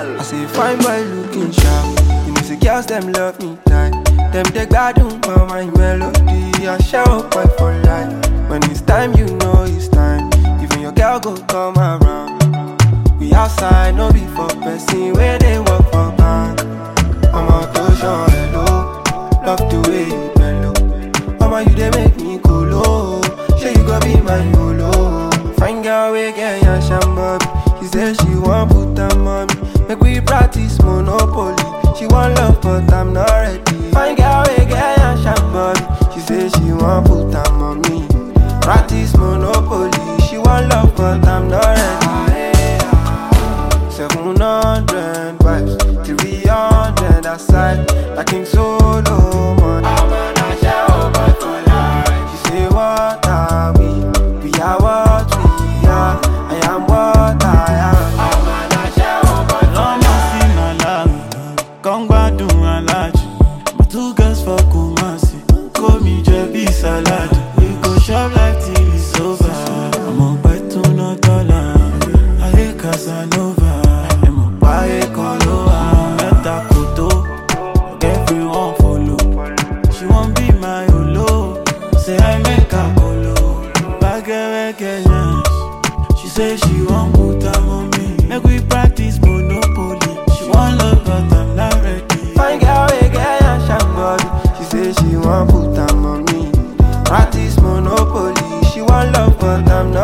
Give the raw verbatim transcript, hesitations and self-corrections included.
I say fine boy looking sharp. You know the girls them love me tight. Them they gbadun for my melody. I show boy for life. When it's time, you know it's time. Even your girl go come around. We outside, no be for person where they work for bank. I'm out to show hello. Love the way you bellow. Mama, you they make me go low. Sure you go be my YOLO. Fine girl, we get your shambobby. She said she want put them on me. Make we practice Monopoly. She want love, but I'm not ready. Fine girl, we get your shambobby. She said she want put them on me. Practice Monopoly. She want love, but I'm not ready. Seven hundred vibes, three hundred aside. Like King Solomon. I'm gonna show boy for life. She say what are we? We are what we are. I am what I am. I'm gonna show boy for life. Come back to my lodge. My two girls for Kumasi. Call me Jebi Salad. We go shop like till it's over. I'm on by to no dollar. I hate Casanova. I'm on by Koloa. Meta Koto. Everyone follow. She won't be my Olo. Say I make a colo. Bagger Kenyans. She say she won't put them on me. Make we practice Monopoly. She want love but I'm not ready. Fine girl, we get your shambobby. She say she want put them on me. Practice Monopoly. She want love but I'm not